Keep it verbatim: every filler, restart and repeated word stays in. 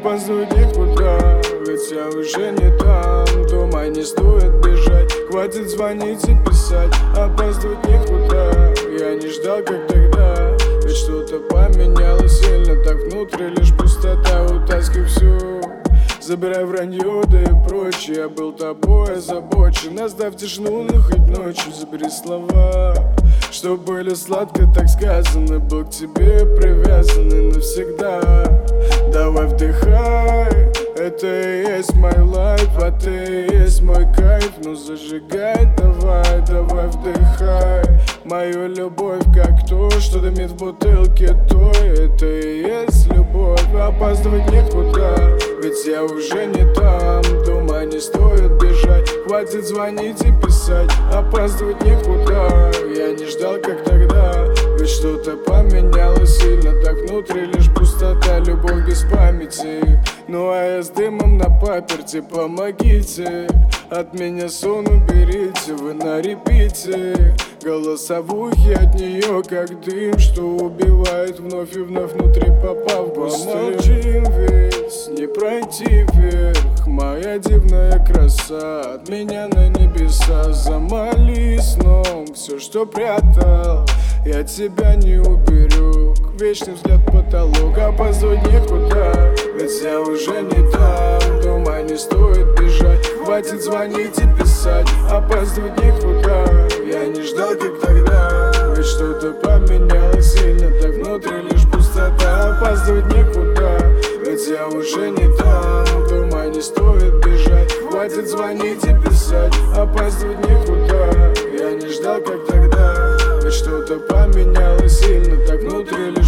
опаздывать никуда, ведь я уже не там. Думай, не стоит бежать, хватит звонить и писать. Опаздывать никуда, я не ждал, как тогда. Ведь что-то поменялось сильно, так внутри лишь пустота. Утаскивай всю, забирай вранье, да и прочее. Я был тобой озабочен, оставь тишину, но хоть ночью. Забери слова, что были сладко так сказаны. Был к тебе привязанный навсегда. Давай вдыхай, это и есть мой лайф, а ты и есть мой кайф. Ну зажигай, давай, давай вдыхай мою любовь, как то, что дымит в бутылке той. Это и есть любовь, опаздывать никуда, ведь я уже не там. Думай, не стоит бежать, хватит звонить и писать. Опаздывать никуда, я не ждал, как тогда. Ведь что-то поменялось сильно, так внутри лишь пустота. Любовь без памяти, ну а я с дымом на паперти. Помогите, от меня сон уберите, вы на репите. Голоса в ухе от нее, как дым, что убивает вновь и вновь внутри, попав в густы. Помолчим, ведь не пройти вверх, моя дивная краса от меня на небеса. Замоли сном все, что прятал, я тебя не уберег. Вечный взгляд в потолок, опаздывать никуда, ведь я уже не там. Думай, не стоит бежать, хватит звонить и писать. Опаздывать никуда, я не ждал, как тогда. Ведь что-то поменялось сильно, так внутри лишь пустота. Опаздывать никуда, ведь я уже не там. Думай, не стоит бежать, хватит звонить и писать. Опаздывать никуда, я не ждал, как тогда. Ведь что-то поменялось сильно, так внутри лишь